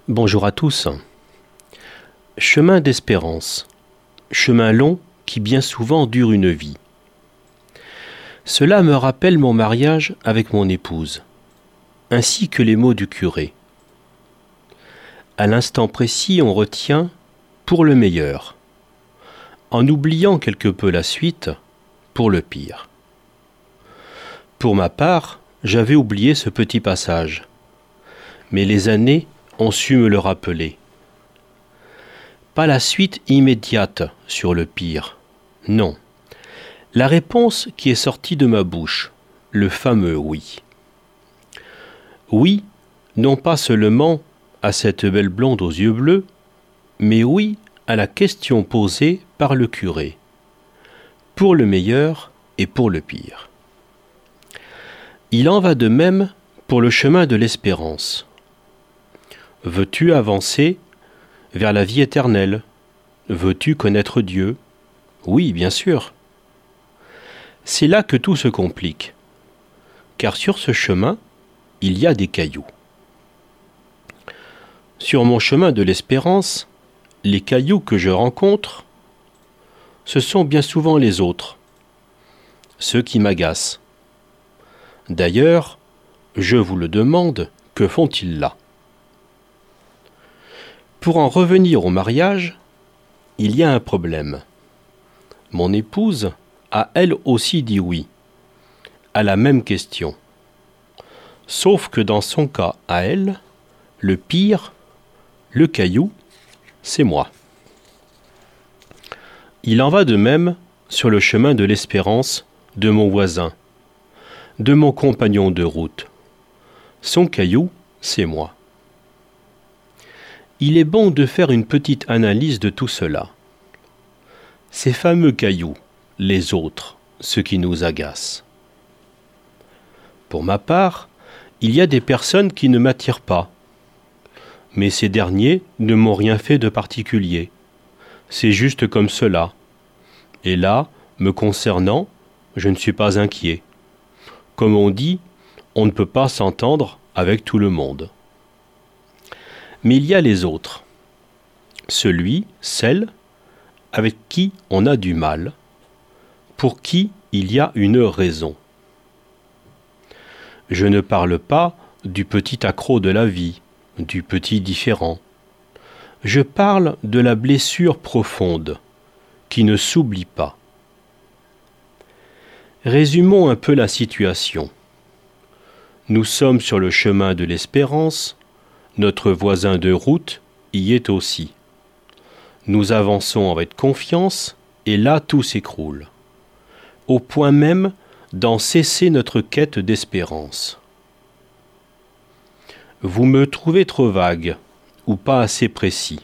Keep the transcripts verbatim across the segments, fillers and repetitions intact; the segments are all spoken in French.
Bonjour à tous. Chemin d'espérance. Chemin long qui bien souvent dure une vie. Cela me rappelle mon mariage avec mon épouse, ainsi que les mots du curé. À l'instant précis, on retient pour le meilleur, en oubliant quelque peu la suite pour le pire. Pour ma part, j'avais oublié ce petit passage, mais les années ont su me le rappeler. Pas la suite immédiate sur le pire, non. La réponse qui est sortie de ma bouche, le fameux oui. Oui, non pas seulement à cette belle blonde aux yeux bleus, mais oui à la question posée par le curé, pour le meilleur et pour le pire. Il en va de même pour le chemin de l'espérance. Veux-tu avancer vers la vie éternelle? Veux-tu connaître Dieu? Oui, bien sûr. C'est là que tout se complique, car sur ce chemin, il y a des cailloux. Sur mon chemin de l'espérance, les cailloux que je rencontre, ce sont bien souvent les autres, ceux qui m'agacent. D'ailleurs, je vous le demande, que font-ils là? Pour en revenir au mariage, il y a un problème. Mon épouse a elle aussi dit oui, à la même question. Sauf que dans son cas à elle, le pire, le caillou, c'est moi. Il en va de même sur le chemin de l'espérance de mon voisin, de mon compagnon de route. Son caillou, c'est moi. Il est bon de faire une petite analyse de tout cela. Ces fameux cailloux, les autres, ceux qui nous agacent. Pour ma part, il y a des personnes qui ne m'attirent pas. Mais ces derniers ne m'ont rien fait de particulier. C'est juste comme cela. Et là, me concernant, je ne suis pas inquiet. Comme on dit, on ne peut pas s'entendre avec tout le monde. Mais il y a les autres. Celui, celle, avec qui on a du mal, pour qui il y a une raison. Je ne parle pas du petit accroc de la vie, du petit différend. Je parle de la blessure profonde, qui ne s'oublie pas. Résumons un peu la situation. Nous sommes sur le chemin de l'espérance, notre voisin de route y est aussi. Nous avançons avec confiance, et là tout s'écroule, au point même d'en cesser notre quête d'espérance. Vous me trouvez trop vague, ou pas assez précis.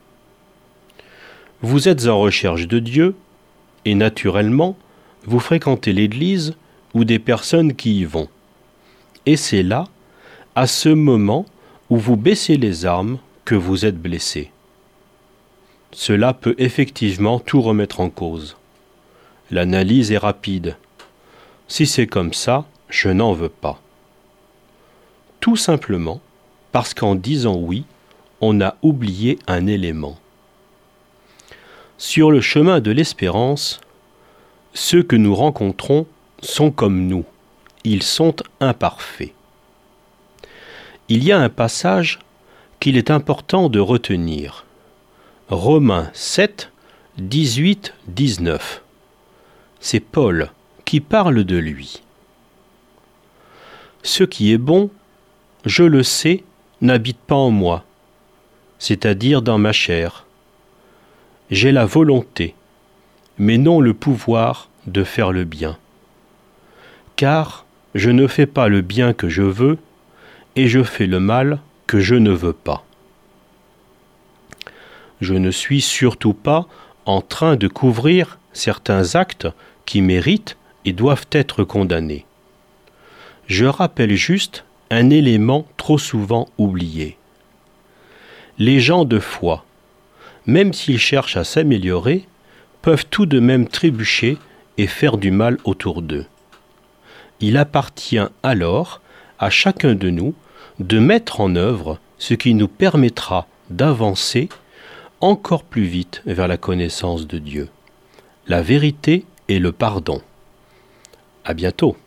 Vous êtes en recherche de Dieu, et naturellement, vous fréquentez l'église ou des personnes qui y vont. Et c'est là, à ce moment, où vous baissez les armes, que vous êtes blessé. Cela peut effectivement tout remettre en cause. L'analyse est rapide. Si c'est comme ça, je n'en veux pas. Tout simplement parce qu'en disant oui, on a oublié un élément. Sur le chemin de l'espérance, ceux que nous rencontrons sont comme nous. Ils sont imparfaits. Il y a un passage qu'il est important de retenir. Romains sept, dix-huit, dix-neuf. C'est Paul qui parle de lui. Ce qui est bon, je le sais, n'habite pas en moi, c'est-à-dire dans ma chair. J'ai la volonté, mais non le pouvoir de faire le bien. Car je ne fais pas le bien que je veux, et je fais le mal que je ne veux pas. Je ne suis surtout pas en train de couvrir certains actes qui méritent et doivent être condamnés. Je rappelle juste un élément trop souvent oublié. Les gens de foi, même s'ils cherchent à s'améliorer, peuvent tout de même trébucher et faire du mal autour d'eux. Il appartient alors à chacun de nous de mettre en œuvre ce qui nous permettra d'avancer encore plus vite vers la connaissance de Dieu, la vérité et le pardon. À bientôt.